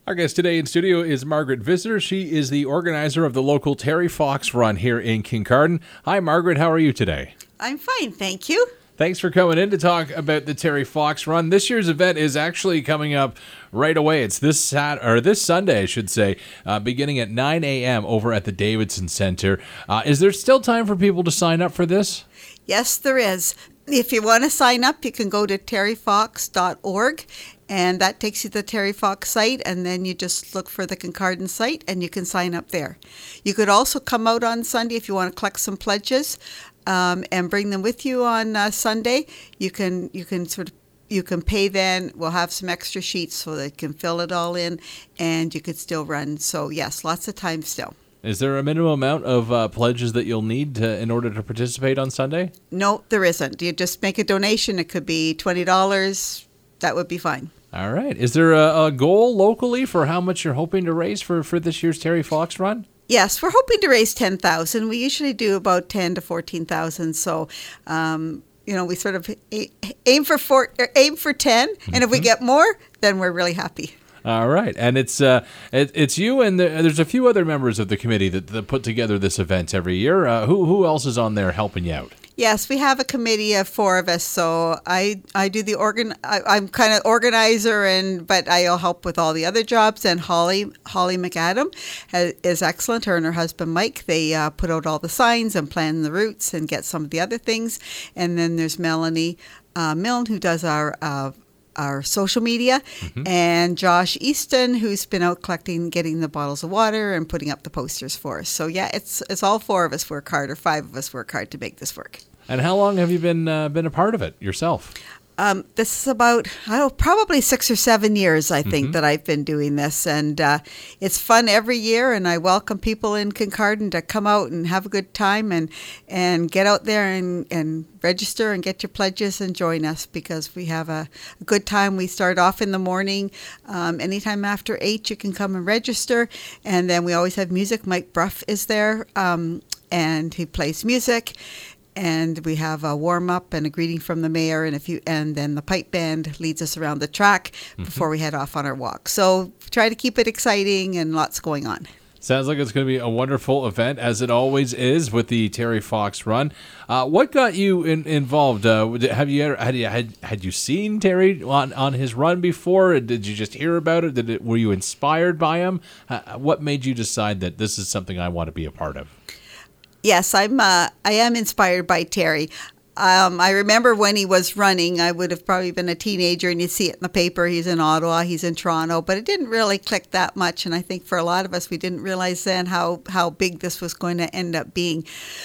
Our guest today in studio is Margaret Visser. She is the organizer of the local Terry Fox Run here in Kincardine. Hi, Margaret. How are you today? I'm fine, thank you. Thanks for coming in to talk about the Terry Fox Run. This year's event is actually coming up right away. It's this Sunday, I should say, beginning at 9 a.m. over at the Davidson Center. Is there still time for people to sign up for this? Yes, there is. If you want to sign up, you can go to terryfox.org, and that takes you to the Terry Fox site, and then you just look for the Kincardine site, and you can sign up there. You could also come out on Sunday if you want to collect some pledges and bring them with you on Sunday. You can pay then. We'll have some extra sheets so that you can fill it all in, and you could still run. So yes, lots of time still. Is there a minimum amount of pledges that you'll need in order to participate on Sunday? No, there isn't. You just make a donation. It could be $20. That would be fine. All right. Is there a goal locally for how much you're hoping to raise for this year's Terry Fox Run? Yes, we're hoping to raise $10,000. We usually do about $10,000 to $14,000. So, we sort of aim for 10, and if we get more, then we're really happy. All right, and it's you and there's a few other members of the committee that put together this event every year. Who else is on there helping you out? Yes, we have a committee of 4 of us. So I do the I'm kind of organizer, but I'll help with all the other jobs. And Holly McAdam is excellent. Her and her husband Mike, they put out all the signs and plan the routes and get some of the other things. And then there's Melanie Milne, who does our social media, and Josh Easton, who's been out getting the bottles of water and putting up the posters for us. So yeah, it's all 4 of us work hard, or 5 of us work hard to make this work. And how long have you been a part of it yourself? This is about, probably 6 or 7 years, I think, that I've been doing this. And it's fun every year, and I welcome people in Kincardine to come out and have a good time and get out there and register and get your pledges and join us, because we have a good time. We start off in the morning. Anytime after 8, you can come and register. And then we always have music. Mike Bruff is there, and he plays music. And we have a warm-up and a greeting from the mayor, and then the pipe band leads us around the track before we head off on our walk. So try to keep it exciting and lots going on. Sounds like it's going to be a wonderful event, as it always is with the Terry Fox Run. What got you involved? Had you seen Terry on his run before? Did you just hear about it? Were you inspired by him? What made you decide that this is something I want to be a part of? Yes, I am inspired by Terry. I remember when he was running, I would have probably been a teenager, and you'd see it in the paper. He's in Ottawa, he's in Toronto, but it didn't really click that much. And I think for a lot of us, we didn't realize then how big this was going to end up being.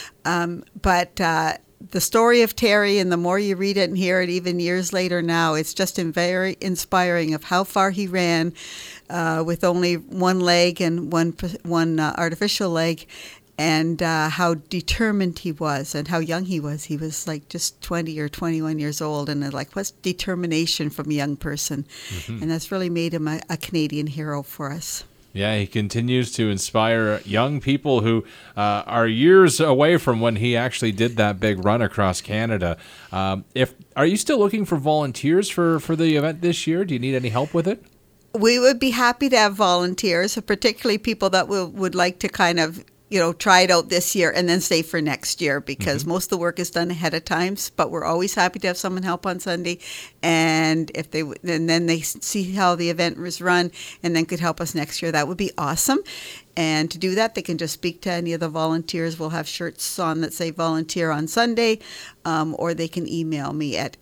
But the story of Terry, and the more you read it and hear it, even years later now, it's just very inspiring of how far he ran with only one leg and one artificial leg. And how determined he was, and how young he was. He was like just 20 or 21 years old, and what's determination from a young person? And that's really made him a Canadian hero for us. Yeah, he continues to inspire young people who are years away from when he actually did that big run across Canada. Are you still looking for volunteers for the event this year? Do you need any help with it? We would be happy to have volunteers, particularly people that would like to kind of try it out this year and then stay for next year, because most of the work is done ahead of time. But we're always happy to have someone help on Sunday, and then they see how the event was run and then could help us next year. That would be awesome. And to do that, they can just speak to any of the volunteers. We'll have shirts on that say volunteer on Sunday, or they can email me at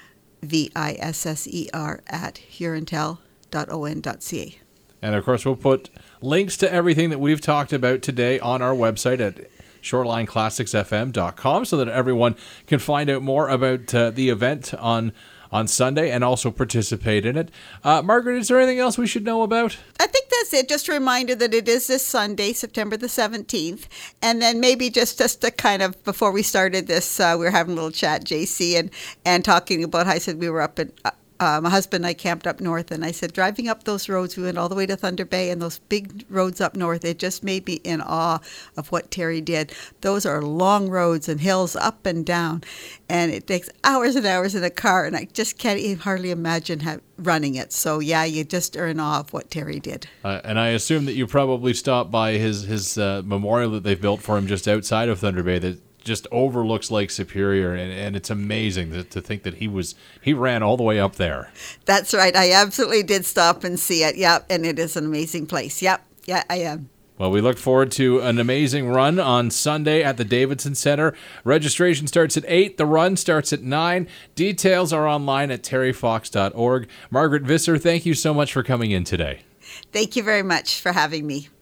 mvisser@hurontel.on.ca. And of course, we'll put links to everything that we've talked about today on our website at shorelineclassicsfm.com, so that everyone can find out more about the event on Sunday and also participate in it. Margaret, is there anything else we should know about? I think that's it. Just a reminder that it is this Sunday, September the 17th. And then maybe just to kind of, before we started this, we were having a little chat, JC, and talking about how I said we were up my husband and I camped up north, and I said, driving up those roads, we went all the way to Thunder Bay, and those big roads up north, it just made me in awe of what Terry did. Those are long roads and hills up and down, and it takes hours and hours in a car, and I just can't even hardly imagine running it. So, yeah, you just are in awe of what Terry did. And I assume that you probably stopped by his memorial that they've built for him just outside of Thunder Bay that just overlooks Lake Superior, and it's amazing to think that he ran all the way up there. That's right. I absolutely did stop and see it. Yep, and it is an amazing place. Yep, yeah, I am. Well, we look forward to an amazing run on Sunday at the Davidson Center. Registration starts at 8. The run starts at 9. Details are online at terryfox.org. Margaret Visser, thank you so much for coming in today. Thank you very much for having me.